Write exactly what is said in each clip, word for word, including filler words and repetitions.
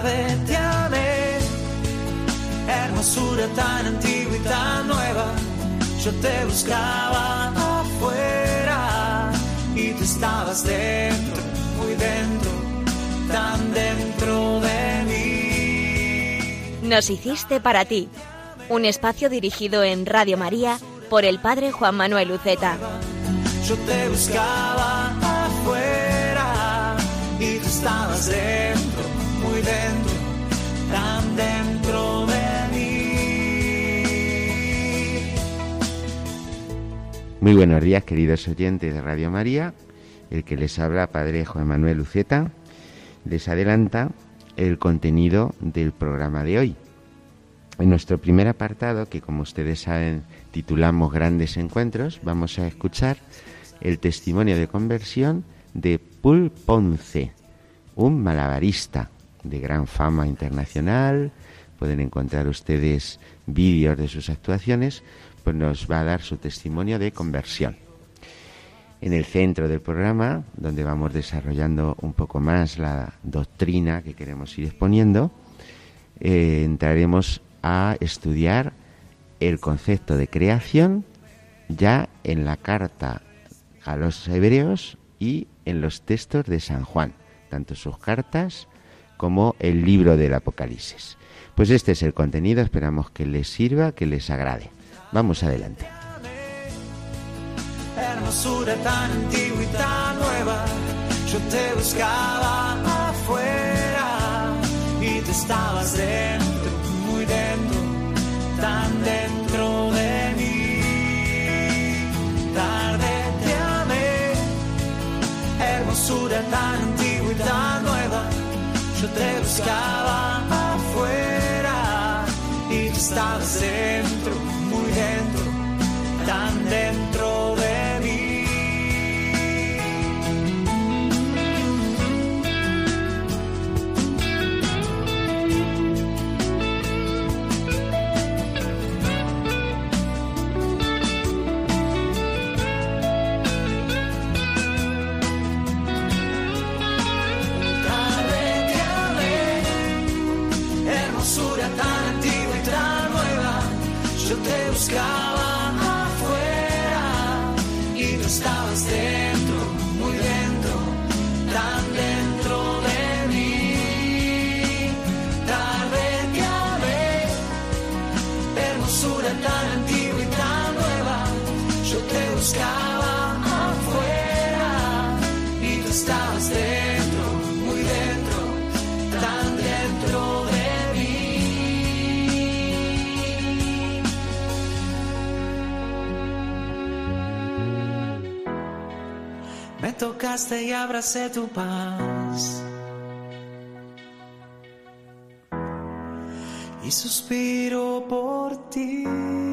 tarde te amé, hermosura tan antigua y tan nueva. Yo te buscaba afuera y tú estabas dentro, muy dentro, tan dentro de mí. Nos hiciste para ti, un espacio dirigido en Radio María por el Padre Juan Manuel Uceta. Yo te buscaba afuera y tú estabas dentro, muy dentro, tan dentro de mí. Muy buenos días, queridos oyentes de Radio María. El que les habla, Padre Juan Manuel Uceta, les adelanta el contenido del programa de hoy. En nuestro primer apartado, que como ustedes saben titulamos Grandes Encuentros, vamos a escuchar el testimonio de conversión de Paul Ponce, un malabarista de gran fama internacional. Pueden encontrar ustedes vídeos de sus actuaciones, pues nos va a dar su testimonio de conversión. En el centro del programa, donde vamos desarrollando un poco más la doctrina que queremos ir exponiendo, eh, entraremos a estudiar el concepto de creación ya en la carta a los hebreos y en los textos de San Juan, tanto sus cartas como el libro del Apocalipsis. Pues este es el contenido, esperamos que les sirva, que les agrade. Vamos adelante. Hermosura tan antigua y tan nueva, yo te buscaba afuera y tú estabas dentro, muy dentro, tan dentro de mí. Tarde te amé, hermosura tan antigua y tan nueva, yo te buscaba afuera y tú estabas dentro, muy dentro, tan dentro de mí. Yo te buscaba afuera y tú estabas dentro, muy dentro, tan dentro de mí. Tarde te amé, hermosura tan antigua y tan nueva. Yo te buscaba afuera y tú estabas dentro, muy dentro, tan dentro de mí. Me tocaste y abracé tu paz y suspiro por ti.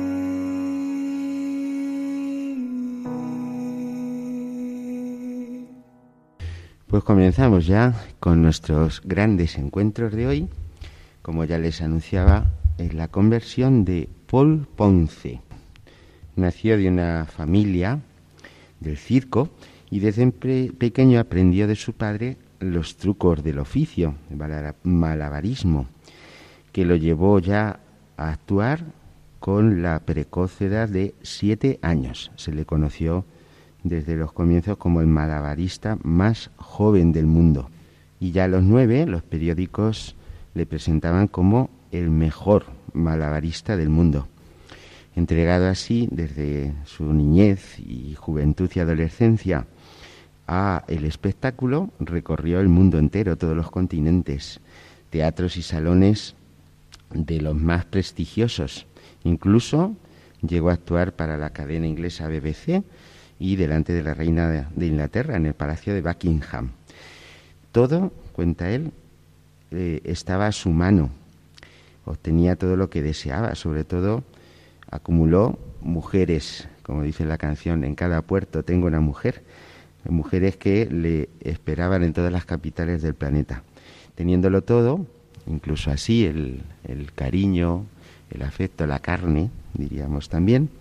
Pues comenzamos ya con nuestros grandes encuentros de hoy. Como ya les anunciaba, es la conversión de Paul Ponce. Nació de una familia del circo y desde pequeño aprendió de su padre los trucos del oficio, el malabarismo, que lo llevó ya a actuar con la precoz edad de siete años. Se le conoció desde los comienzos como el malabarista más joven del mundo. Y ya a los nueve, los periódicos le presentaban como el mejor malabarista del mundo. Entregado así desde su niñez y juventud y adolescencia a el espectáculo, recorrió el mundo entero, todos los continentes, teatros y salones de los más prestigiosos. Incluso llegó a actuar para la cadena inglesa B B C y delante de la reina de, de Inglaterra en el Palacio de Buckingham. Todo, cuenta él, eh, estaba a su mano. Obtenía todo lo que deseaba, sobre todo acumuló mujeres, como dice la canción, en cada puerto tengo una mujer. Mujeres que le esperaban en todas las capitales del planeta. Teniéndolo todo, incluso así, el, el cariño, el afecto, la carne, diríamos también,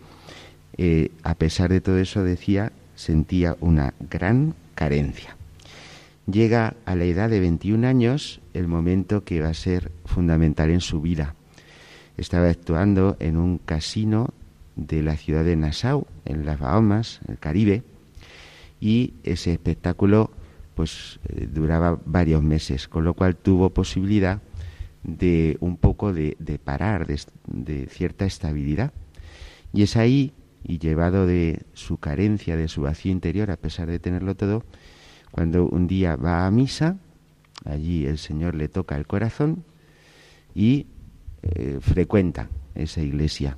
eh, a pesar de todo eso, decía, sentía una gran carencia. llega a la edad de veintiún años el momento que va a ser fundamental en su vida. Estaba actuando en un casino de la ciudad de Nassau, en las Bahamas, en el Caribe, y ese espectáculo pues eh, duraba varios meses, con lo cual tuvo posibilidad de un poco de, de parar, de, de cierta estabilidad. Y es ahí, y llevado de su carencia, de su vacío interior, a pesar de tenerlo todo, cuando un día va a misa, allí el Señor le toca el corazón y eh, frecuenta esa iglesia.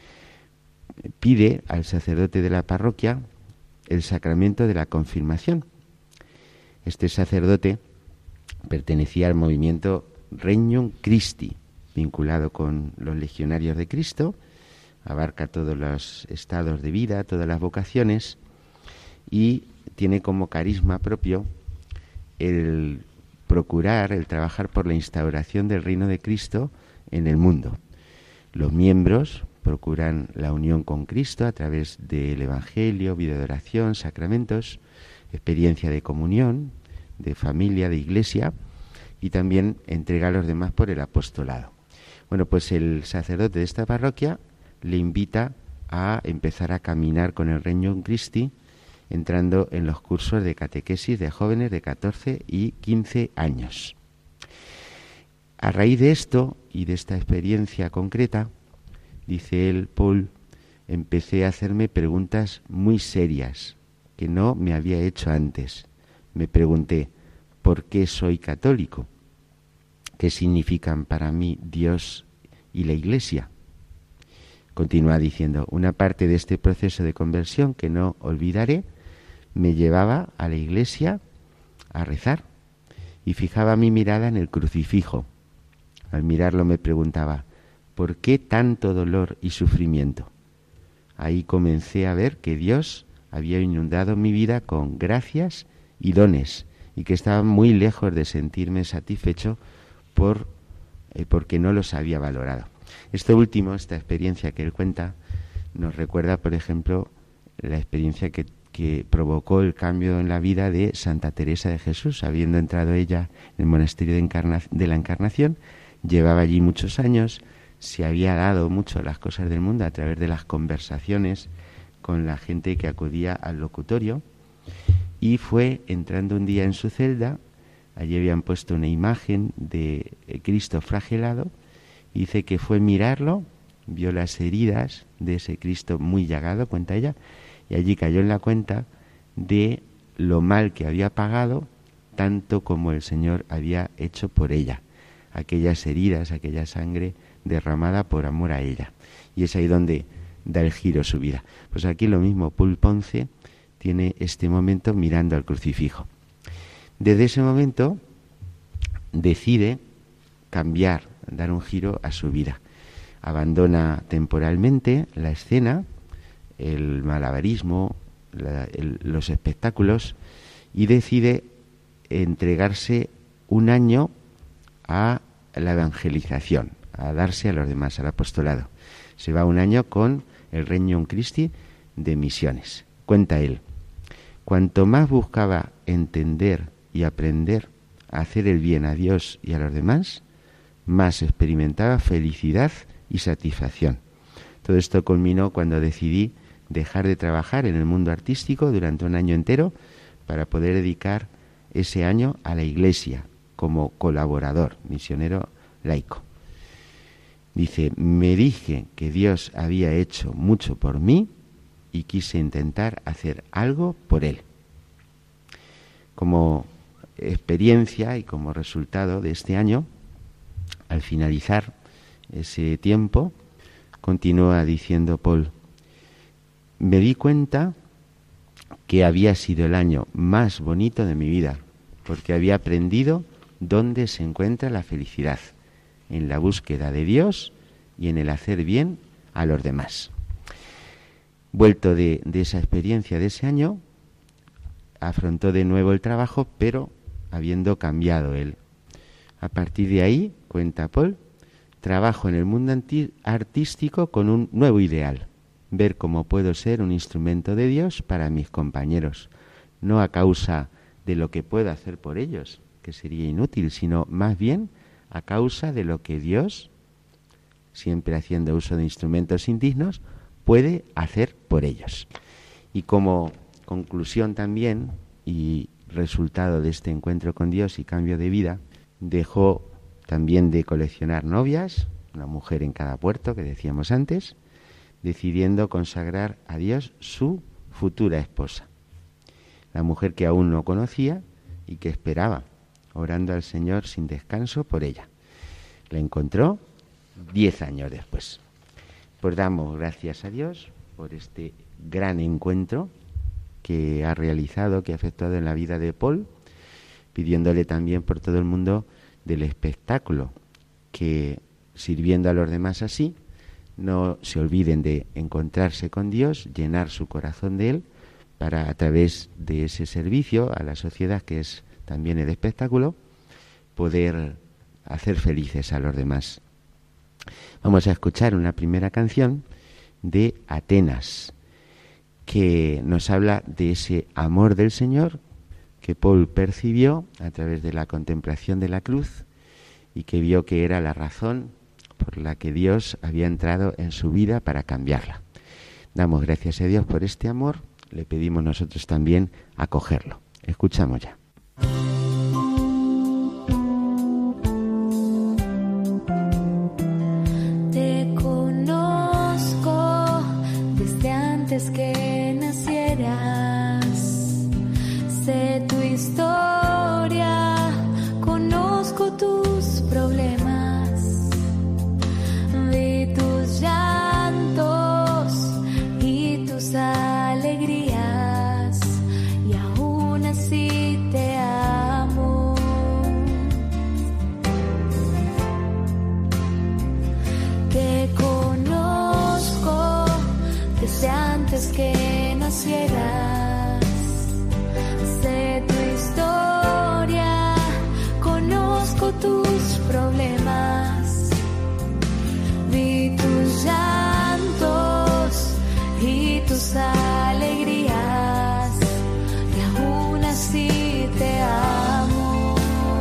Pide al sacerdote de la parroquia el sacramento de la confirmación. Este sacerdote pertenecía al movimiento Regnum Christi, vinculado con los legionarios de Cristo, abarca todos los estados de vida, todas las vocaciones, y tiene como carisma propio el procurar, el trabajar por la instauración del reino de Cristo en el mundo. Los miembros procuran la unión con Cristo a través del Evangelio, vida de oración, sacramentos, experiencia de comunión, de familia, de iglesia, y también entrega a los demás por el apostolado. Bueno, pues el sacerdote de esta parroquia le invita a empezar a caminar con el Regnum Christi, entrando en los cursos de catequesis de jóvenes de catorce y quince años. A raíz de esto y de esta experiencia concreta, dice él, Paul, empecé a hacerme preguntas muy serias que no me había hecho antes. Me pregunté, ¿por qué soy católico? ¿Qué significan para mí Dios y la Iglesia? Continúa diciendo, una parte de este proceso de conversión que no olvidaré me llevaba a la iglesia a rezar y fijaba mi mirada en el crucifijo. Al mirarlo me preguntaba, ¿por qué tanto dolor y sufrimiento? Ahí comencé a ver que Dios había inundado mi vida con gracias y dones y que estaba muy lejos de sentirme satisfecho por, eh, porque no los había valorado. Esto último, esta experiencia que él cuenta, nos recuerda, por ejemplo, la experiencia que, que provocó el cambio en la vida de Santa Teresa de Jesús. Habiendo entrado ella en el monasterio de, Encarna- de la Encarnación, llevaba allí muchos años, se había dado mucho a las cosas del mundo a través de las conversaciones con la gente que acudía al locutorio, y fue entrando un día en su celda. Allí habían puesto una imagen de Cristo flagelado, y dice que fue mirarlo, vio las heridas de ese Cristo muy llagado, cuenta ella, y allí cayó en la cuenta de lo mal que había pagado, tanto como el Señor había hecho por ella. Aquellas heridas, aquella sangre derramada por amor a ella. Y es ahí donde da el giro su vida. Pues aquí lo mismo, Paul Ponce tiene este momento mirando al crucifijo. Desde ese momento decide cambiar, dar un giro a su vida. Abandona temporalmente la escena, el malabarismo, la, el, los espectáculos, y decide entregarse un año a la evangelización, a darse a los demás, al apostolado. Se va un año con el Regnum Christi de misiones. Cuenta él, cuanto más buscaba entender y aprender a hacer el bien a Dios y a los demás, más experimentaba felicidad y satisfacción. Todo esto culminó cuando decidí dejar de trabajar en el mundo artístico durante un año entero para poder dedicar ese año a la Iglesia como colaborador, misionero laico. Dice, me dije que Dios había hecho mucho por mí y quise intentar hacer algo por Él. Como experiencia y como resultado de este año, al finalizar ese tiempo, continúa diciendo Paul, me di cuenta que había sido el año más bonito de mi vida, porque había aprendido dónde se encuentra la felicidad, en la búsqueda de Dios y en el hacer bien a los demás. Vuelto de, de esa experiencia de ese año, afrontó de nuevo el trabajo, pero habiendo cambiado él. A partir de ahí, cuenta Paul, trabajo en el mundo artístico con un nuevo ideal, ver cómo puedo ser un instrumento de Dios para mis compañeros, no a causa de lo que puedo hacer por ellos, que sería inútil, sino más bien a causa de lo que Dios, siempre haciendo uso de instrumentos indignos, puede hacer por ellos. Y como conclusión también, y resultado de este encuentro con Dios y cambio de vida, dejó también de coleccionar novias, una mujer en cada puerto, que decíamos antes, decidiendo consagrar a Dios su futura esposa. La mujer que aún no conocía y que esperaba, orando al Señor sin descanso por ella. La encontró diez años después. Pues damos gracias a Dios por este gran encuentro que ha realizado, que ha efectuado en la vida de Paul, pidiéndole también por todo el mundo del espectáculo, que sirviendo a los demás así, no se olviden de encontrarse con Dios, llenar su corazón de Él, para a través de ese servicio a la sociedad, que es también el espectáculo, poder hacer felices a los demás. Vamos a escuchar una primera canción de Atenas, que nos habla de ese amor del Señor que Paul percibió a través de la contemplación de la cruz y que vio que era la razón por la que Dios había entrado en su vida para cambiarla. Damos gracias a Dios por este amor, le pedimos nosotros también acogerlo. Escuchamos ya. Te conozco desde antes que nacieras, sé tu historia, conozco tus problemas, vi tus llantos y tus alegrías, y aún así te amo. Te conozco desde antes que nacieras, sé tu historia, conozco tus problemas, vi tus llantos y tus alegrías, y aún así te amo.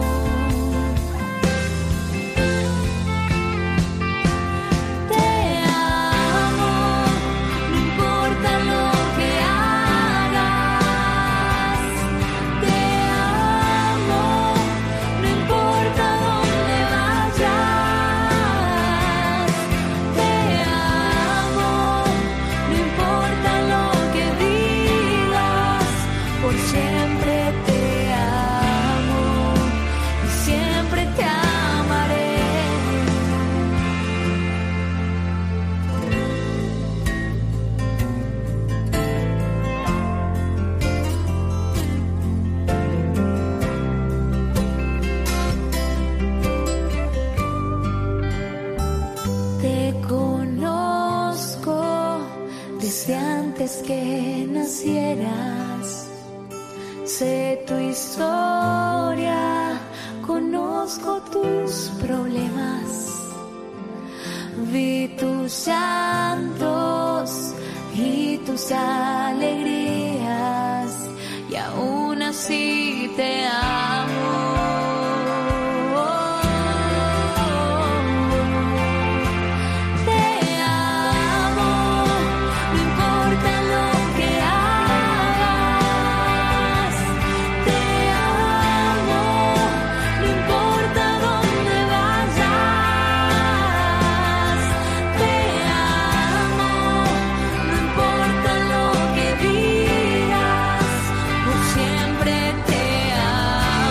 Te amo, no importa lo que hagas. Te amo, no importa dónde vayas. Te amo, no importa lo que digas, por siempre te amo y siempre te amaré. Te conozco desde antes que nacieras, sé tu historia, conozco tus problemas, vi tus llantos y tus alegrías, y aún así te amo. Te amo, no importa lo que hagas. Te amo, no importa dónde vayas. Te amo, no importa lo que digas, por siempre te amo.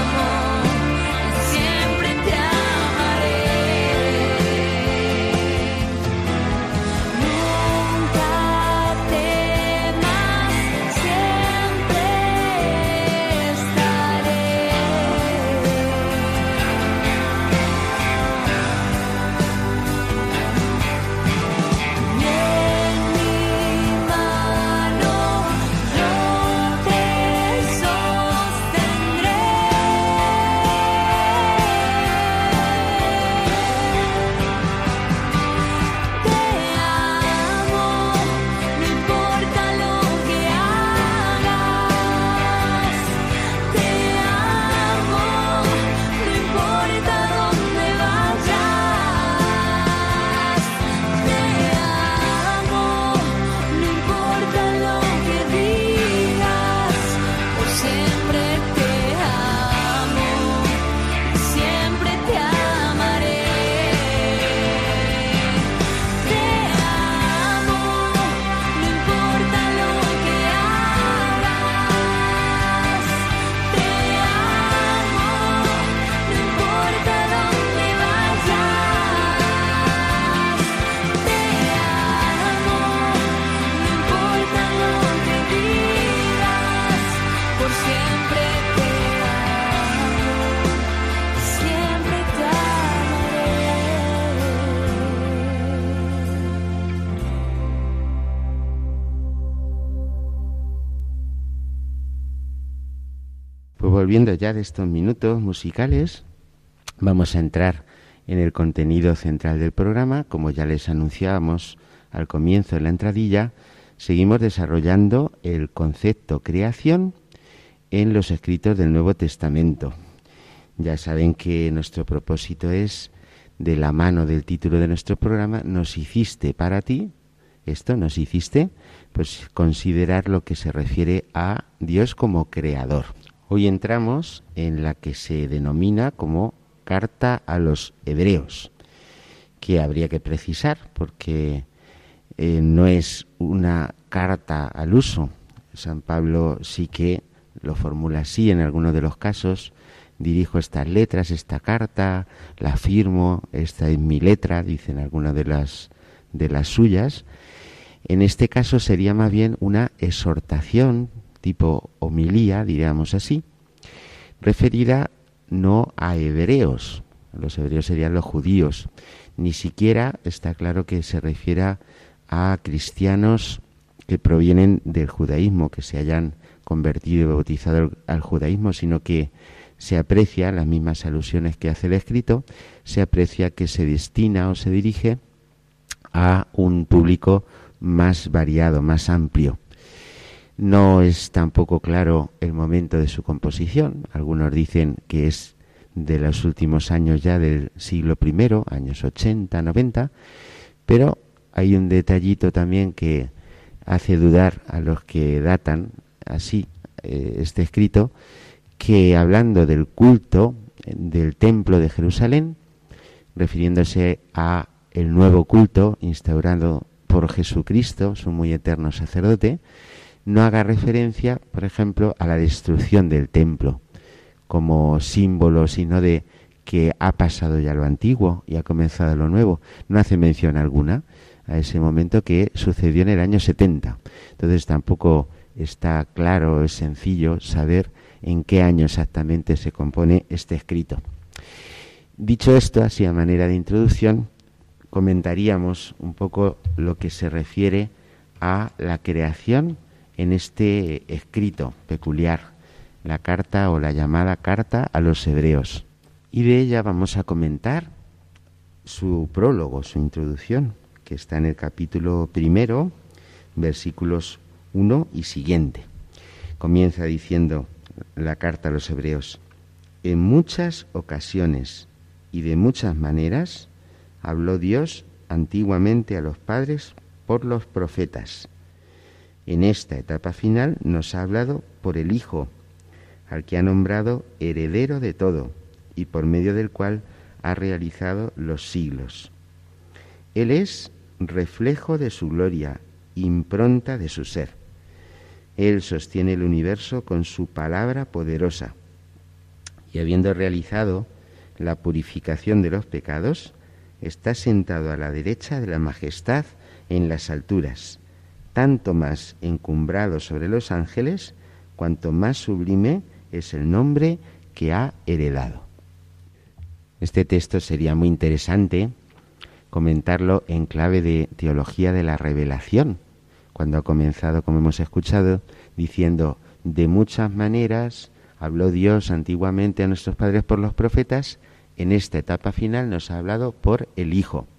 volviendo ya de estos minutos musicales, vamos a entrar en el contenido central del programa. Como ya les anunciábamos al comienzo de la entradilla, seguimos desarrollando el concepto creación en los escritos del Nuevo Testamento. Ya saben que nuestro propósito es, de la mano del título de nuestro programa, Nos hiciste para ti. Esto, nos hiciste, pues considerar lo que se refiere a Dios como creador. Hoy entramos en la que se denomina como Carta a los Hebreos, que habría que precisar porque eh, no es una carta al uso. San Pablo sí que lo formula así en algunos de los casos: dirijo estas letras, esta carta, la firmo, esta es mi letra, dicen algunas de las, de las suyas. En este caso sería más bien una exhortación, tipo homilía, diríamos así, referida no a hebreos. Los hebreos serían los judíos. Ni siquiera está claro que se refiera a cristianos que provienen del judaísmo, que se hayan convertido y bautizado al judaísmo, sino que se aprecia, las mismas alusiones que hace el escrito, se aprecia que se destina o se dirige a un público más variado, más amplio. No es tampoco claro el momento de su composición. Algunos dicen que es de los últimos años ya del siglo primero, años ochenta, noventa, pero hay un detallito también que hace dudar a los que datan así eh, este escrito, que hablando del culto del templo de Jerusalén, refiriéndose a el nuevo culto instaurado por Jesucristo, su muy eterno sacerdote, no haga referencia, por ejemplo, a la destrucción del templo como símbolo, sino de que ha pasado ya lo antiguo y ha comenzado lo nuevo. No hace mención alguna a ese momento que sucedió en el año setenta. Entonces tampoco está claro, es sencillo saber en qué año exactamente se compone este escrito. Dicho esto, así a manera de introducción, comentaríamos un poco lo que se refiere a la creación en este escrito peculiar, la carta o la llamada carta a los Hebreos. Y de ella vamos a comentar su prólogo, su introducción, que está en el capítulo primero, versículos uno y siguiente. Comienza diciendo la carta a los Hebreos: en muchas ocasiones y de muchas maneras habló Dios antiguamente a los padres por los profetas. En esta etapa final nos ha hablado por el Hijo, al que ha nombrado heredero de todo y por medio del cual ha realizado los siglos. Él es reflejo de su gloria, impronta de su ser. Él sostiene el universo con su palabra poderosa, y habiendo realizado la purificación de los pecados, está sentado a la derecha de la majestad en las alturas, tanto más encumbrado sobre los ángeles, cuanto más sublime es el nombre que ha heredado. Este texto sería muy interesante comentarlo en clave de teología de la revelación, cuando ha comenzado, como hemos escuchado, diciendo: de muchas maneras habló Dios antiguamente a nuestros padres por los profetas. En esta etapa final nos ha hablado por el Hijo.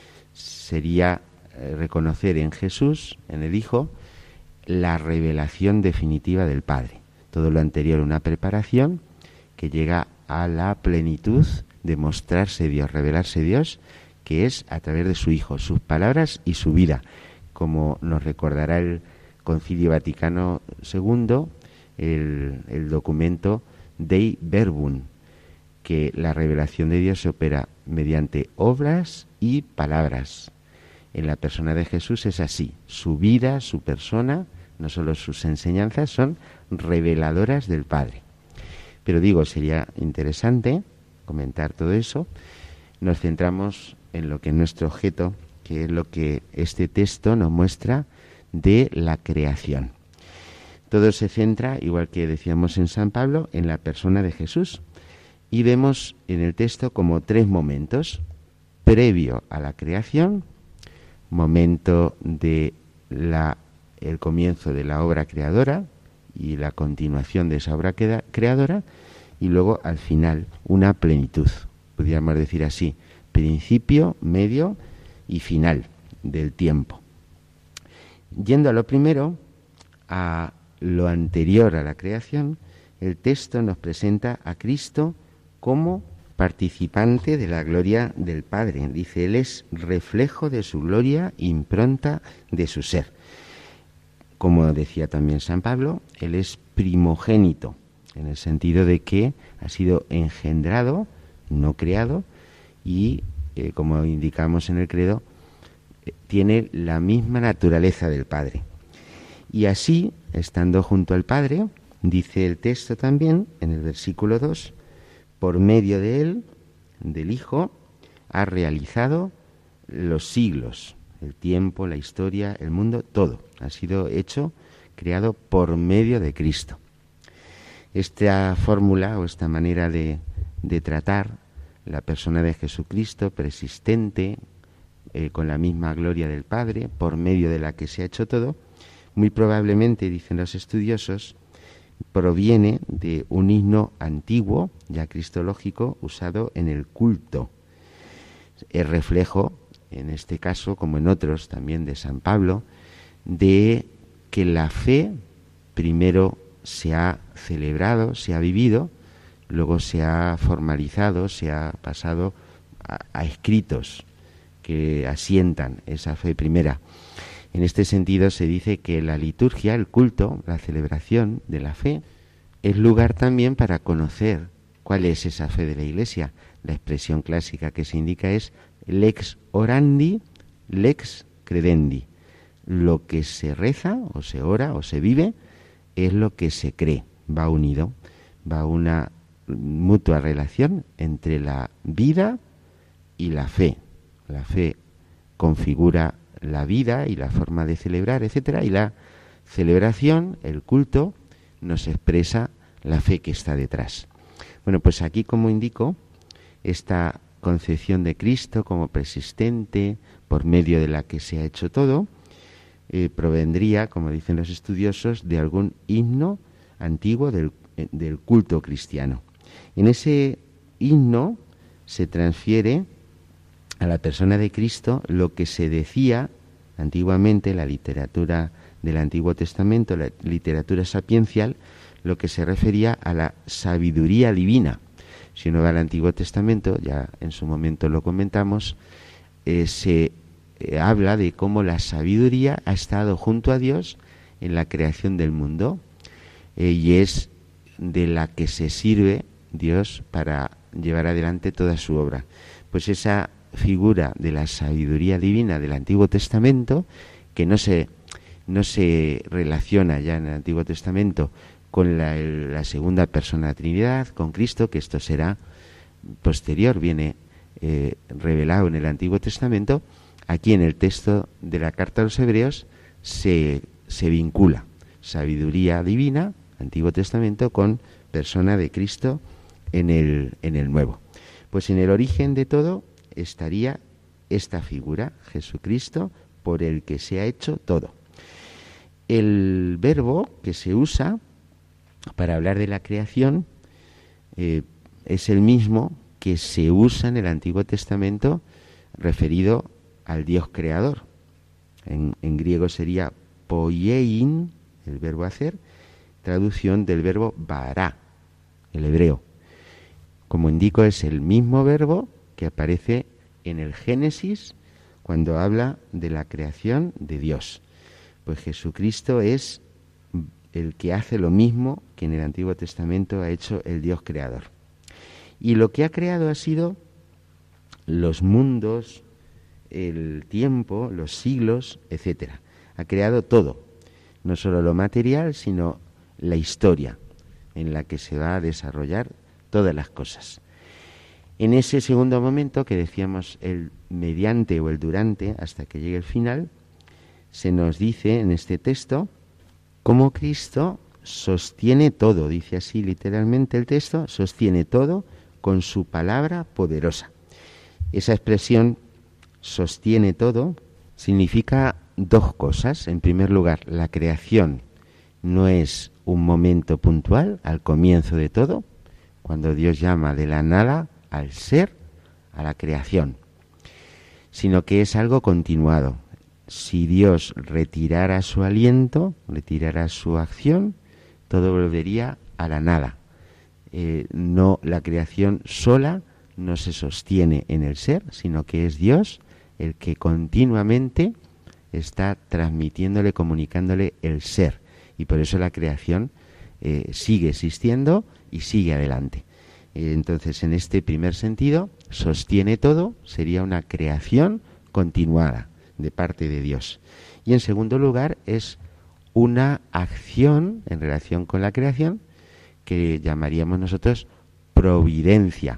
Sería eh, reconocer en Jesús, en el Hijo, la revelación definitiva del Padre. Todo lo anterior, una preparación que llega a la plenitud de mostrarse Dios, revelarse Dios, que es a través de su Hijo, sus palabras y su vida. Como nos recordará el Concilio Vaticano segundo, el, el documento Dei Verbum, que la revelación de Dios se opera mediante obras y palabras. En la persona de Jesús es así. Su vida, su persona, no solo sus enseñanzas, son reveladoras del Padre. Pero digo, sería interesante comentar todo eso. Nos centramos en lo que es nuestro objeto, que es lo que este texto nos muestra de la creación. Todo se centra, igual que decíamos en San Pablo, en la persona de Jesús. Y vemos en el texto como tres momentos: previo a la creación, momento de la, el comienzo de la obra creadora, y la continuación de esa obra creadora, y luego al final una plenitud, podríamos decir así, principio, medio y final del tiempo. Yendo a lo primero, a lo anterior a la creación, el texto nos presenta a Cristo como participante de la gloria del Padre. Dice, Él es reflejo de su gloria, impronta de su ser. Como decía también San Pablo, Él es primogénito, en el sentido de que ha sido engendrado, no creado, y, eh, como indicamos en el credo, eh, tiene la misma naturaleza del Padre. Y así, estando junto al Padre, dice el texto también, en el versículo dos, por medio de Él, del Hijo, ha realizado los siglos, el tiempo, la historia, el mundo, todo. Ha sido hecho, creado por medio de Cristo. Esta fórmula o esta manera de, de tratar la persona de Jesucristo, persistente, eh, con la misma gloria del Padre, por medio de la que se ha hecho todo, muy probablemente, dicen los estudiosos, proviene de un himno antiguo, ya cristológico, usado en el culto. Es reflejo, en este caso, como en otros también de San Pablo, de que la fe primero se ha celebrado, se ha vivido, luego se ha formalizado, se ha pasado a, a escritos que asientan esa fe primera. En este sentido se dice que la liturgia, el culto, la celebración de la fe, es lugar también para conocer cuál es esa fe de la Iglesia. La expresión clásica que se indica es lex orandi, lex credendi. Lo que se reza, o se ora, o se vive, es lo que se cree. Va unido, va una mutua relación entre la vida y la fe. La fe configura la vida y la forma de celebrar, etcétera, y la celebración, el culto, nos expresa la fe que está detrás. Bueno, pues aquí, como indico, esta concepción de Cristo como persistente, por medio de la que se ha hecho todo, eh, provendría, como dicen los estudiosos, de algún himno antiguo del, eh, del culto cristiano. En ese himno se transfiere a la persona de Cristo lo que se decía antiguamente, la literatura del Antiguo Testamento, la literatura sapiencial, lo que se refería a la sabiduría divina. Si uno va al Antiguo Testamento, ya en su momento lo comentamos, eh, se eh, habla de cómo la sabiduría ha estado junto a Dios en la creación del mundo, eh, y es de la que se sirve Dios para llevar adelante toda su obra. Pues esa figura de la sabiduría divina del Antiguo Testamento, que no se, no se relaciona ya en el Antiguo Testamento con la, la segunda persona de la Trinidad, con Cristo, que esto será posterior, viene eh, revelado en el Antiguo Testamento, aquí en el texto de la Carta a los Hebreos se, se vincula sabiduría divina, Antiguo Testamento, con persona de Cristo en el, en el Nuevo. Pues en el origen de todo estaría esta figura, Jesucristo, por el que se ha hecho todo. El verbo que se usa para hablar de la creación eh, es el mismo que se usa en el Antiguo Testamento referido al Dios creador. En, en griego sería poiein, el verbo hacer, traducción del verbo bara, el hebreo. Como indico, es el mismo verbo que aparece en el Génesis cuando habla de la creación de Dios. Pues Jesucristo es el que hace lo mismo que en el Antiguo Testamento ha hecho el Dios creador. Y lo que ha creado ha sido los mundos, el tiempo, los siglos, etcétera. Ha creado todo, no solo lo material, sino la historia en la que se va a desarrollar todas las cosas. En ese segundo momento que decíamos el mediante o el durante hasta que llegue el final, se nos dice en este texto cómo Cristo sostiene todo, dice así literalmente el texto, sostiene todo con su palabra poderosa. Esa expresión sostiene todo significa dos cosas. En primer lugar, la creación no es un momento puntual al comienzo de todo, cuando Dios llama de la nada al ser, a la creación, sino que es algo continuado. Si Dios retirara su aliento, retirara su acción, todo volvería a la nada. Eh, no, la creación sola no se sostiene en el ser, sino que es Dios el que continuamente está transmitiéndole, comunicándole el ser. Y por eso la creación eh, sigue existiendo y sigue adelante. Eh, entonces, en este primer sentido, sostiene todo, sería una creación continuada de parte de Dios. Y en segundo lugar, es una acción en relación con la creación que llamaríamos nosotros providencia.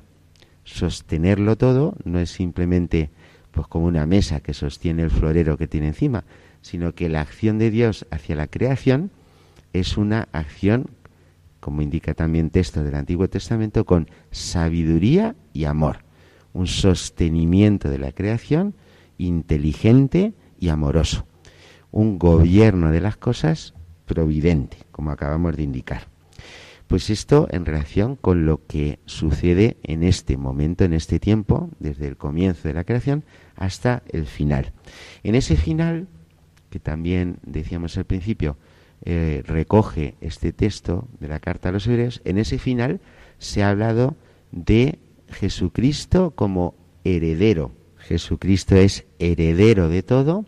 Sostenerlo todo no es simplemente pues como una mesa que sostiene el florero que tiene encima, sino que la acción de Dios hacia la creación es una acción, como indica también texto del Antiguo Testamento, con sabiduría y amor. Un sostenimiento de la creación inteligente y amoroso. Un gobierno de las cosas providente, como acabamos de indicar. Pues esto en relación con lo que sucede en este momento, en este tiempo, desde el comienzo de la creación hasta el final. En ese final, que también decíamos al principio, eh, recoge este texto de la carta a los Hebreos, en ese final se ha hablado de Jesucristo como heredero. Jesucristo es heredero de todo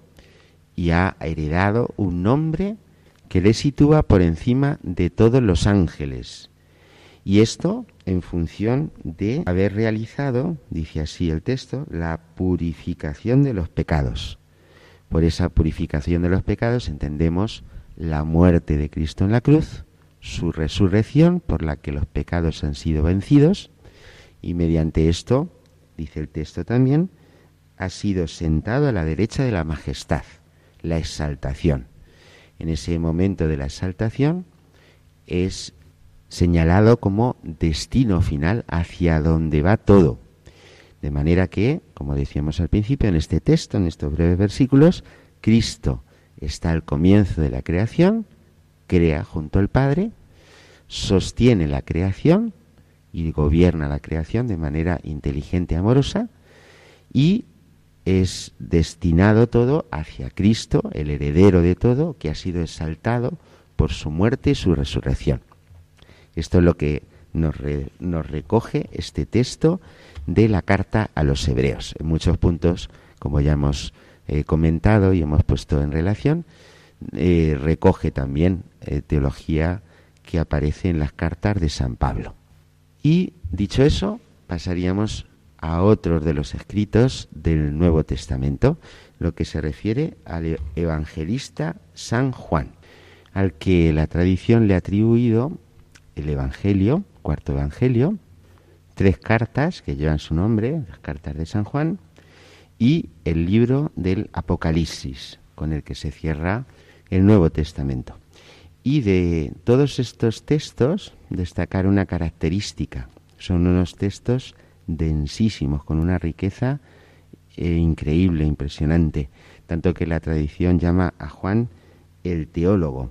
y ha heredado un nombre que le sitúa por encima de todos los ángeles. Y esto en función de haber realizado, dice así el texto, la purificación de los pecados. Por esa purificación de los pecados entendemos la muerte de Cristo en la cruz, su resurrección por la que los pecados han sido vencidos, y mediante esto, dice el texto también, ha sido sentado a la derecha de la majestad, la exaltación. En ese momento de la exaltación es señalado como destino final hacia donde va todo. De manera que, como decíamos al principio, en este texto, en estos breves versículos, Cristo está al comienzo de la creación, crea junto al Padre, sostiene la creación y gobierna la creación de manera inteligente y amorosa, y es destinado todo hacia Cristo, el heredero de todo, que ha sido exaltado por su muerte y su resurrección. Esto es lo que nos, re, nos recoge este texto de la carta a los Hebreos. En muchos puntos, como ya hemos eh, comentado y hemos puesto en relación, eh, recoge también eh, teología que aparece en las cartas de San Pablo. Y, dicho eso, pasaríamos a otros de los escritos del Nuevo Testamento, lo que se refiere al evangelista San Juan, al que la tradición le ha atribuido el Evangelio, cuarto Evangelio, tres cartas que llevan su nombre, las cartas de San Juan, y el libro del Apocalipsis, con el que se cierra el Nuevo Testamento. Y de todos estos textos, destacar una característica. Son unos textos densísimos, con una riqueza eh, increíble, impresionante, tanto que la tradición llama a Juan el teólogo.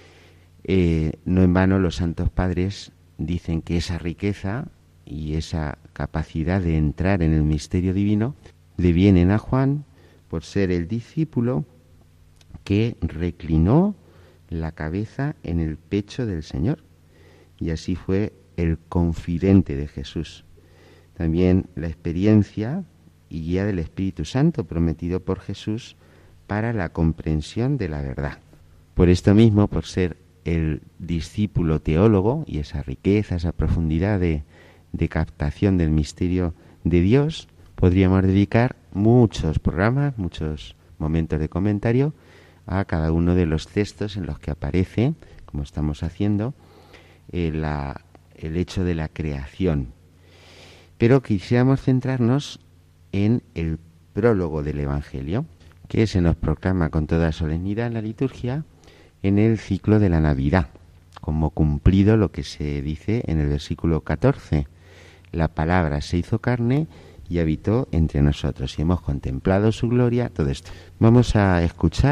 Eh, no en vano los santos padres dicen que esa riqueza y esa capacidad de entrar en el misterio divino le vienen a Juan por ser el discípulo que reclinó la cabeza en el pecho del Señor, y así fue el confidente de Jesús. También la experiencia y guía del Espíritu Santo prometido por Jesús para la comprensión de la verdad. Por esto mismo, por ser el discípulo teólogo y esa riqueza, esa profundidad de, de captación del misterio de Dios, podríamos dedicar muchos programas, muchos momentos de comentario a cada uno de los textos en los que aparece, como estamos haciendo, eh, la, el hecho de la creación. Pero quisiéramos centrarnos en el prólogo del Evangelio, que se nos proclama con toda solemnidad en la liturgia en el ciclo de la Navidad, como cumplido lo que se dice en el versículo catorce. La palabra se hizo carne y habitó entre nosotros, y hemos contemplado su gloria, todo esto. Vamos a escuchar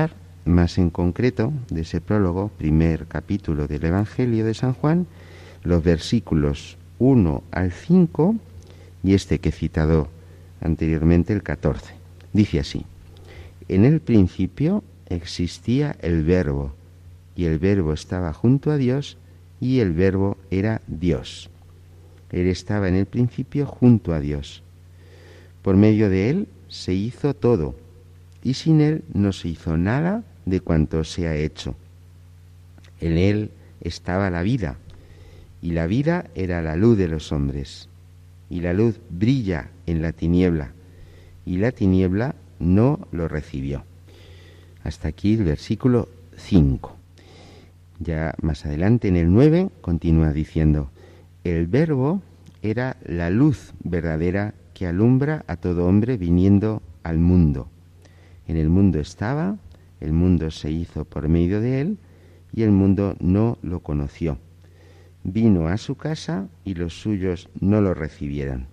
más en concreto de ese prólogo, primer capítulo del Evangelio de San Juan, los versículos uno al cinco y este que he citado anteriormente, el catorce. Dice así: en el principio existía el Verbo, y el Verbo estaba junto a Dios, y el Verbo era Dios. Él estaba en el principio junto a Dios. Por medio de él se hizo todo, y sin él no se hizo nada de cuanto se ha hecho. En él estaba la vida, y la vida era la luz de los hombres. Y la luz brilla en la tiniebla, y la tiniebla no lo recibió. Hasta aquí el versículo cinco. Ya más adelante, en el nueve, continúa diciendo: el Verbo era la luz verdadera que alumbra a todo hombre viniendo al mundo. En el mundo estaba, el mundo se hizo por medio de él, y el mundo no lo conoció. Vino a su casa, y los suyos no lo recibieron.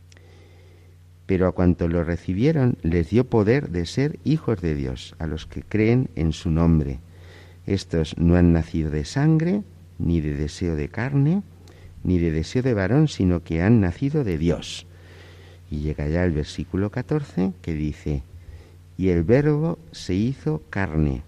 Pero a cuantos lo recibieron, les dio poder de ser hijos de Dios, a los que creen en su nombre. Estos no han nacido de sangre, ni de deseo de carne, ni de deseo de varón, sino que han nacido de Dios. Y llega ya el versículo catorce, que dice: y el Verbo se hizo carne,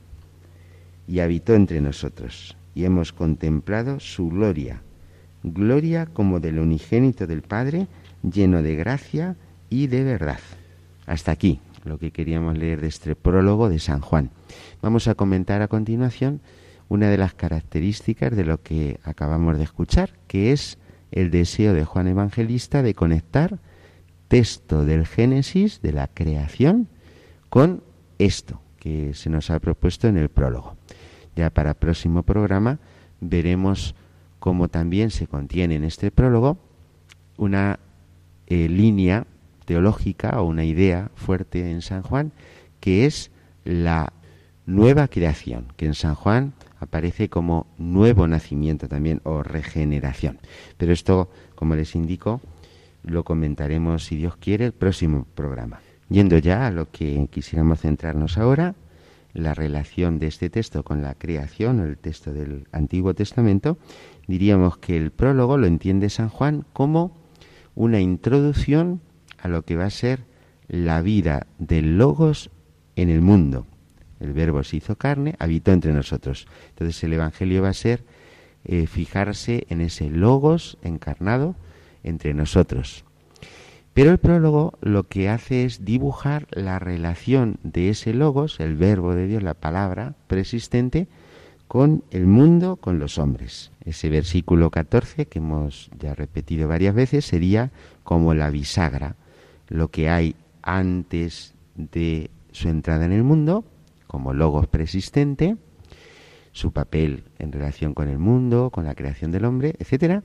y habitó entre nosotros, y hemos contemplado su gloria, gloria como del unigénito del Padre, lleno de gracia y de verdad. Hasta aquí lo que queríamos leer de este prólogo de San Juan. Vamos a comentar a continuación una de las características de lo que acabamos de escuchar, que es el deseo de Juan Evangelista de conectar texto del Génesis, de la creación, con esto que se nos ha propuesto en el prólogo. Ya para el próximo programa veremos cómo también se contiene en este prólogo una eh, línea teológica o una idea fuerte en San Juan, que es la nueva creación, que en San Juan aparece como nuevo nacimiento también, o regeneración. Pero esto, como les indico, lo comentaremos, si Dios quiere, el próximo programa. Yendo ya a lo que quisiéramos centrarnos ahora, la relación de este texto con la creación, el texto del Antiguo Testamento, diríamos que el prólogo lo entiende San Juan como una introducción a lo que va a ser la vida del Logos en el mundo. El Verbo se hizo carne, habitó entre nosotros. Entonces el Evangelio va a ser eh, fijarse en ese Logos encarnado entre nosotros. Pero el prólogo lo que hace es dibujar la relación de ese Logos, el Verbo de Dios, la palabra preexistente, con el mundo, con los hombres. Ese versículo catorce, que hemos ya repetido varias veces, sería como la bisagra, lo que hay antes de su entrada en el mundo, como Logos preexistente, su papel en relación con el mundo, con la creación del hombre, etcétera.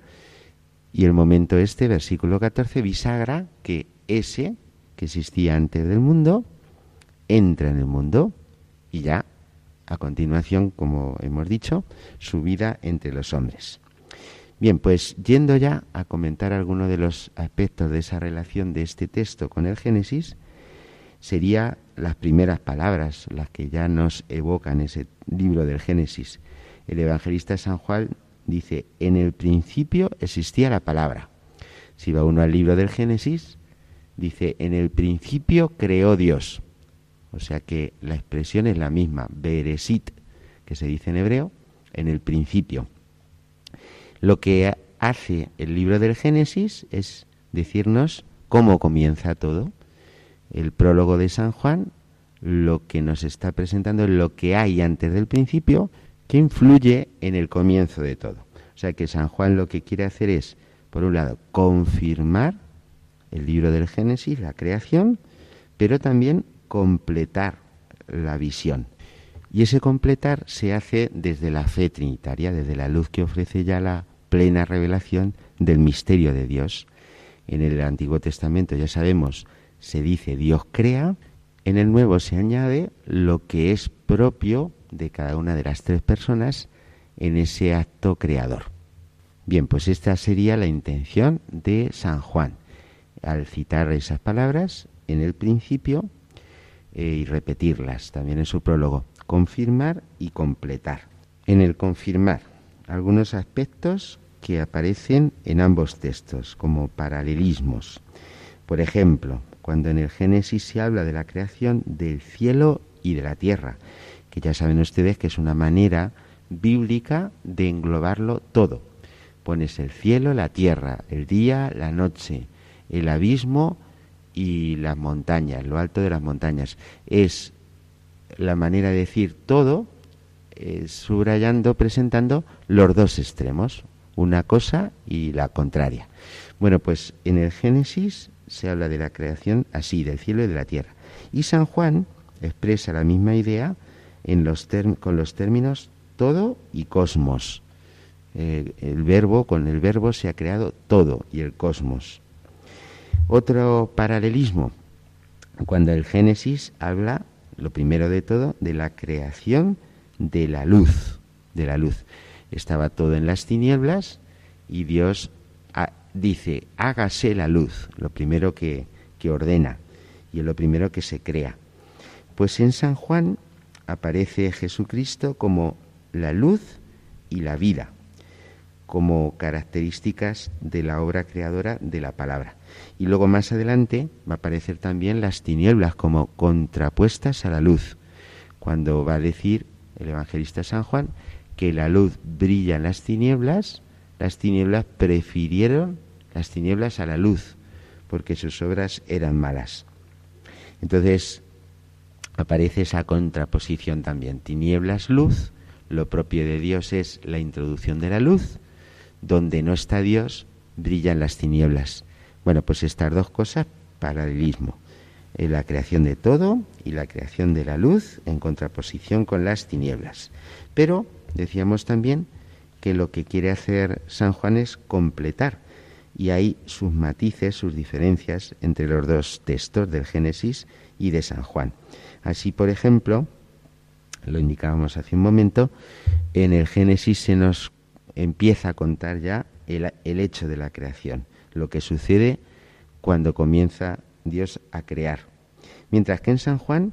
Y el momento este, versículo catorce, bisagra que ese, que existía antes del mundo, entra en el mundo y ya, a continuación, como hemos dicho, su vida entre los hombres. Bien, pues yendo ya a comentar algunos de los aspectos de esa relación de este texto con el Génesis, serían las primeras palabras, las que ya nos evocan ese libro del Génesis. El evangelista San Juan dice: en el principio existía la palabra. Si va uno al libro del Génesis, dice: en el principio creó Dios. O sea que la expresión es la misma, Bereshit, que se dice en hebreo, en el principio. Lo que hace el libro del Génesis es decirnos cómo comienza todo. El prólogo de San Juan lo que nos está presentando es lo que hay antes del principio, que influye en el comienzo de todo. O sea que San Juan lo que quiere hacer es, por un lado, confirmar el libro del Génesis, la creación, pero también completar la visión. Y ese completar se hace desde la fe trinitaria, desde la luz que ofrece ya la plena revelación del misterio de Dios. En el Antiguo Testamento, ya sabemos, se dice Dios crea. En el Nuevo se añade lo que es propio de cada una de las tres personas en ese acto creador. Bien, pues esta sería la intención de San Juan, al citar esas palabras en el principio eh, y repetirlas también en su prólogo. confirmar y completar. En el confirmar, algunos aspectos que aparecen en ambos textos como paralelismos. Por ejemplo, cuando en el Génesis se habla de la creación del cielo y de la tierra, que ya saben ustedes que es una manera bíblica de englobarlo todo. Pones el cielo, la tierra, el día, la noche, el abismo y las montañas, lo alto de las montañas. Es la manera de decir todo, eh, subrayando, presentando los dos extremos, una cosa y la contraria. Bueno, pues en el Génesis se habla de la creación así, del cielo y de la tierra. Y San Juan expresa la misma idea en los term- con los términos todo y cosmos. Eh, el verbo, con el verbo se ha creado todo y el cosmos. Otro paralelismo, cuando el Génesis habla, lo primero de todo, de la creación de la luz, de la luz. Estaba todo en las tinieblas y Dios ha, dice, hágase la luz, lo primero que, que ordena y es lo primero que se crea. Pues en San Juan aparece Jesucristo como la luz y la vida, como características de la obra creadora de la palabra. Y luego más adelante va a aparecer también las tinieblas como contrapuestas a la luz, cuando va a decir el evangelista San Juan que la luz brilla en las tinieblas, las tinieblas prefirieron las tinieblas a la luz, porque sus obras eran malas. Entonces aparece esa contraposición también, tinieblas, luz. Lo propio de Dios es la introducción de la luz. Donde no está Dios, brillan las tinieblas. Bueno, pues estas dos cosas, paralelismo. Eh, la creación de todo y la creación de la luz en contraposición con las tinieblas. Pero decíamos también que lo que quiere hacer San Juan es completar. Y hay sus matices, sus diferencias entre los dos textos del Génesis y de San Juan. Así, por ejemplo, lo indicábamos hace un momento, en el Génesis se nos empieza a contar ya el, el hecho de la creación, lo que sucede cuando comienza Dios a crear. Mientras que en San Juan,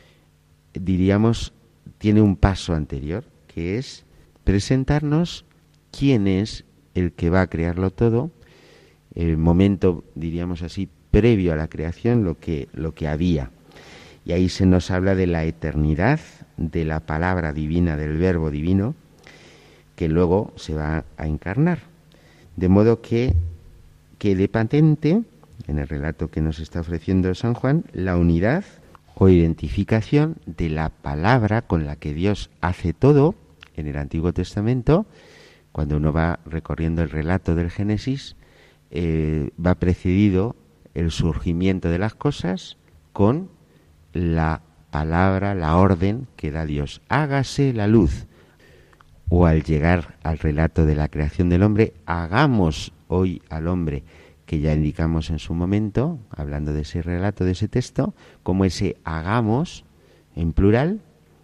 diríamos, tiene un paso anterior, que es presentarnos quién es el que va a crearlo todo, el momento, diríamos así, previo a la creación, lo que, lo que había. Y ahí se nos habla de la eternidad, de la palabra divina, del verbo divino, que luego se va a encarnar. De modo que quede patente, en el relato que nos está ofreciendo San Juan, la unidad o identificación de la palabra con la que Dios hace todo en el Antiguo Testamento. Cuando uno va recorriendo el relato del Génesis, eh, va precedido el surgimiento de las cosas con la palabra, la orden que da Dios. Hágase la luz. O al llegar al relato de la creación del hombre, hagamos hoy al hombre, que ya indicamos en su momento, hablando de ese relato, de ese texto, como ese hagamos, en plural,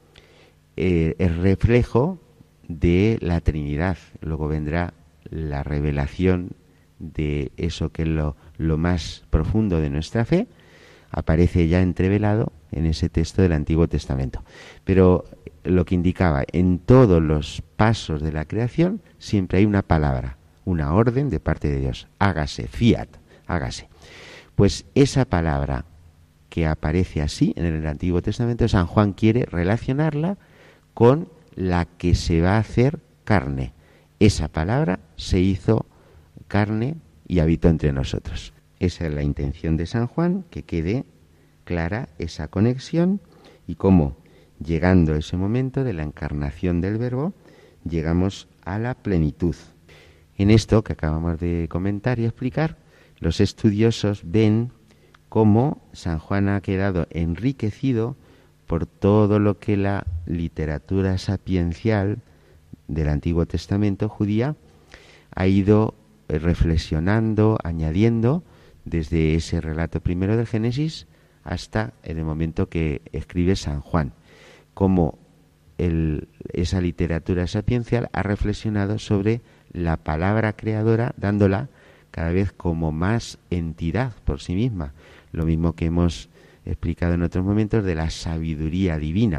eh, es reflejo de la Trinidad. Luego vendrá la revelación de eso que es lo, lo más profundo de nuestra fe, aparece ya entrevelado en ese texto del Antiguo Testamento. Pero lo que indicaba, en todos los pasos de la creación siempre hay una palabra, una orden de parte de Dios. Hágase, fiat, hágase. Pues esa palabra que aparece así en el Antiguo Testamento, San Juan quiere relacionarla con la que se va a hacer carne. Esa palabra se hizo carne y habitó entre nosotros. Esa es la intención de San Juan, que quede clara esa conexión y cómo, llegando a ese momento de la encarnación del Verbo, llegamos a la plenitud. En esto que acabamos de comentar y explicar, los estudiosos ven cómo San Juan ha quedado enriquecido por todo lo que la literatura sapiencial del Antiguo Testamento judía ha ido reflexionando, añadiendo, desde ese relato primero del Génesis hasta en el momento que escribe San Juan, cómo el, esa literatura sapiencial ha reflexionado sobre la palabra creadora, dándola cada vez como más entidad por sí misma. Lo mismo que hemos explicado en otros momentos de la sabiduría divina,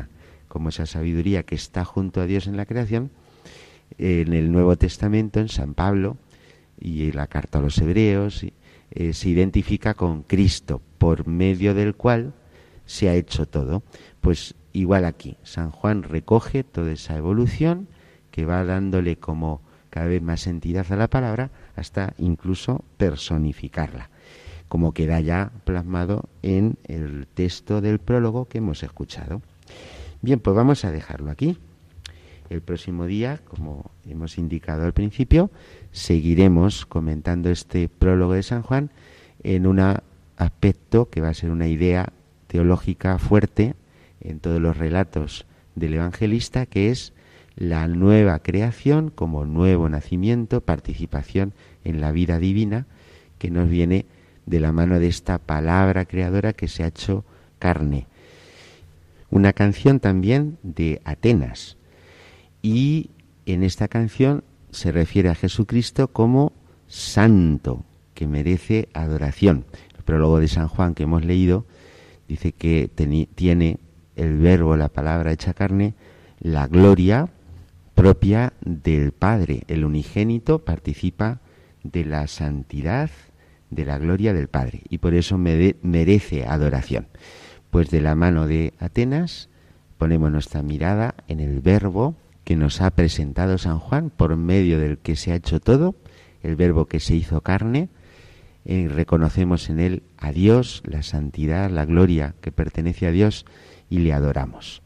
como esa sabiduría que está junto a Dios en la creación, en el Nuevo Testamento, en San Pablo y en la carta a los Hebreos, eh, se identifica con Cristo, por medio del cual se ha hecho todo. Pues igual aquí, San Juan recoge toda esa evolución que va dándole como cada vez más entidad a la palabra, hasta incluso personificarla, como queda ya plasmado en el texto del prólogo que hemos escuchado. Bien, pues vamos a dejarlo aquí. El próximo día, como hemos indicado al principio, seguiremos comentando este prólogo de San Juan en un aspecto que va a ser una idea teológica fuerte en todos los relatos del evangelista, que es la nueva creación como nuevo nacimiento, participación en la vida divina, que nos viene de la mano de esta palabra creadora que se ha hecho carne. Una canción también de Atenas, y en esta canción se refiere a Jesucristo como santo, que merece adoración. El prólogo de San Juan que hemos leído dice que teni- tiene el verbo, la palabra hecha carne, la gloria propia del Padre. El unigénito participa de la santidad, de la gloria del Padre, y por eso mere- merece adoración. Pues de la mano de Atenas ponemos nuestra mirada en el verbo que nos ha presentado San Juan, por medio del que se ha hecho todo, el verbo que se hizo carne. Eh, reconocemos en él a Dios, la santidad, la gloria que pertenece a Dios, y le adoramos.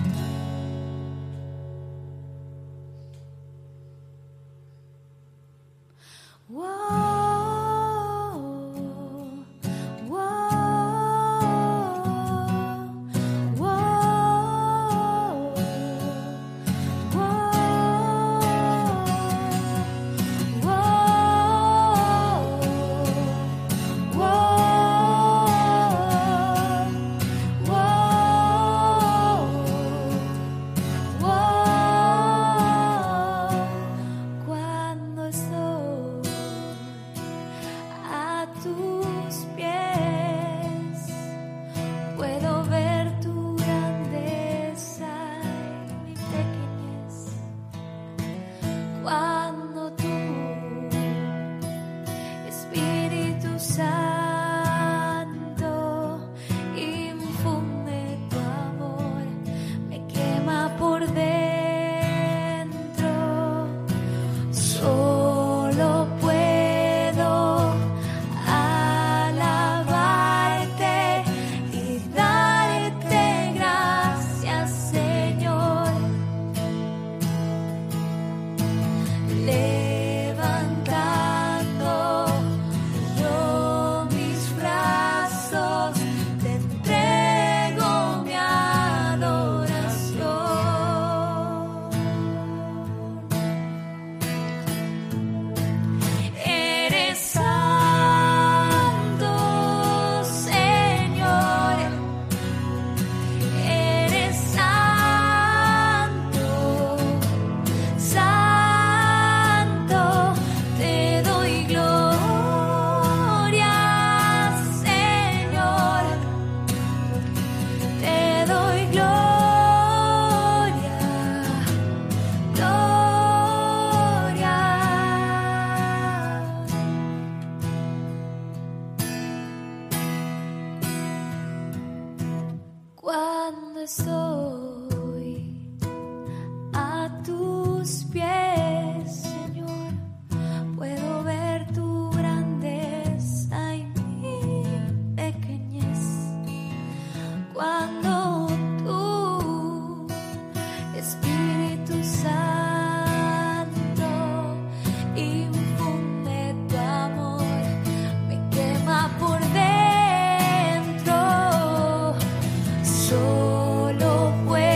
Estoy a tus pies, Señor, puedo ver tu grandeza y mi pequeñez. Cuando tú, Espíritu Santo, infunde tu amor, me quema por dentro. Solo puedo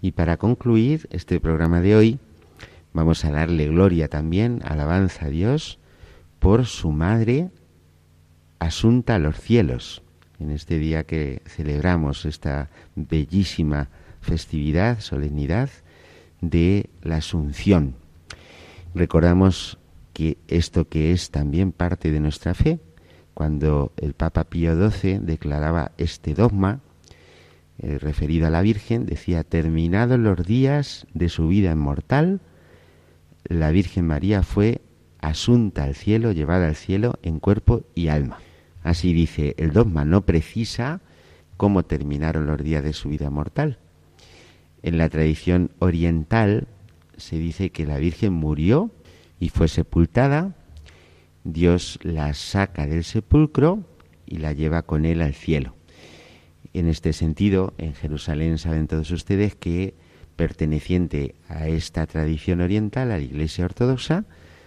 Y para concluir este programa de hoy, vamos a darle gloria también, alabanza a Dios, por su madre asunta a los cielos, en este día que celebramos esta bellísima festividad, solemnidad de la Asunción. Recordamos que esto que es también parte de nuestra fe, cuando el Papa Pío doce declaraba este dogma, eh, referido a la Virgen, decía: terminados los días de su vida mortal, la Virgen María fue asunta al cielo, llevada al cielo en cuerpo y alma. Así dice el dogma, no precisa cómo terminaron los días de su vida mortal. En la tradición oriental se dice que la Virgen murió y fue sepultada, Dios la saca del sepulcro y la lleva con él al cielo. En este sentido, en Jerusalén saben todos ustedes que, perteneciente a esta tradición oriental, a la Iglesia Ortodoxa,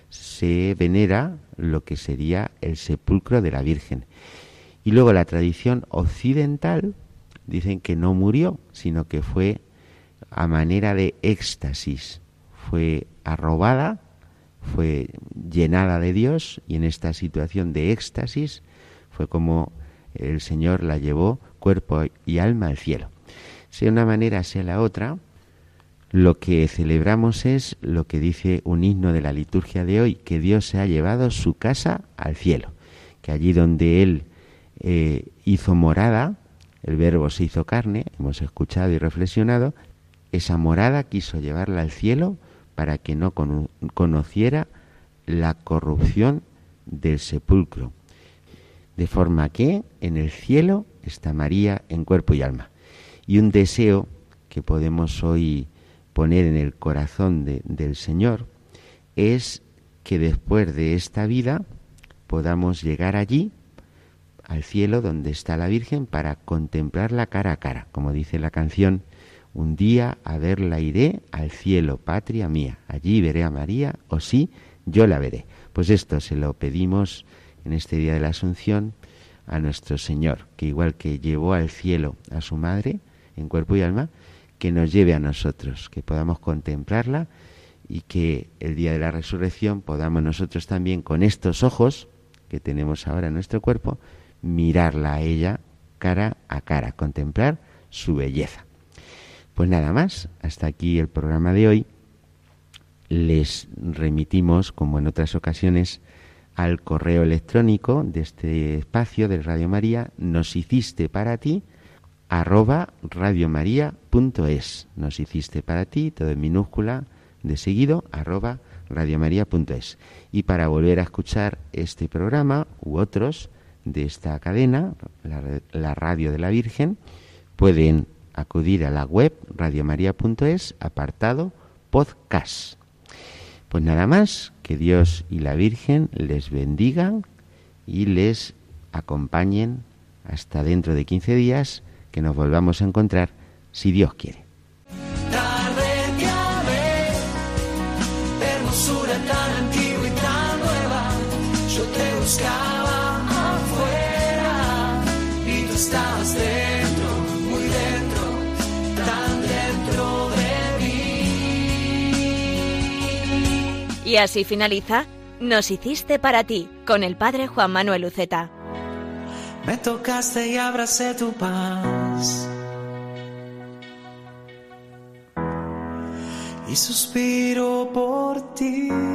se venera lo que sería el sepulcro de la Virgen. Y luego la tradición occidental dicen que no murió, sino que fue a manera de éxtasis, fue arrobada, fue llenada de Dios, y en esta situación de éxtasis fue como el Señor la llevó cuerpo y alma al cielo. Sea una manera, sea la otra, lo que celebramos es lo que dice un himno de la liturgia de hoy, que Dios se ha llevado su casa al cielo, que allí donde Él eh, hizo morada, el Verbo se hizo carne, hemos escuchado y reflexionado, esa morada quiso llevarla al cielo para que no con, conociera la corrupción del sepulcro. De forma que en el cielo está María en cuerpo y alma. Y un deseo que podemos hoy poner en el corazón de, del Señor es que después de esta vida podamos llegar allí, al cielo donde está la Virgen, para contemplarla cara a cara, como dice la canción: un día a verla iré al cielo, patria mía, allí veré a María, o sí, yo la veré. Pues esto se lo pedimos en este día de la Asunción a nuestro Señor, que igual que llevó al cielo a su madre en cuerpo y alma, que nos lleve a nosotros, que podamos contemplarla, y que el día de la resurrección podamos nosotros también, con estos ojos que tenemos ahora en nuestro cuerpo, mirarla a ella cara a cara, contemplar su belleza. Pues nada más, hasta aquí el programa de hoy. Les remitimos, como en otras ocasiones, al correo electrónico de este espacio de Radio María, nos hiciste para ti, arroba radiomaria.es. Nos hiciste para ti, todo en minúscula, de seguido, arroba radiomaria.es. Y para volver a escuchar este programa u otros de esta cadena, la, la Radio de la Virgen, pueden acudir a la web radiomaria.es, apartado podcast. Pues nada más, que Dios y la Virgen les bendigan y les acompañen hasta dentro de quince días, que nos volvamos a encontrar, si Dios quiere. Tarde a ver, hermosura tan antigua y tan nueva, yo te buscaba afuera y tú estabas dentro, muy dentro, tan dentro de mí. Y así finaliza Nos hiciste para ti, con el Padre Juan Manuel Uceta. Me tocaste y abracé tu paz y suspiro por ti.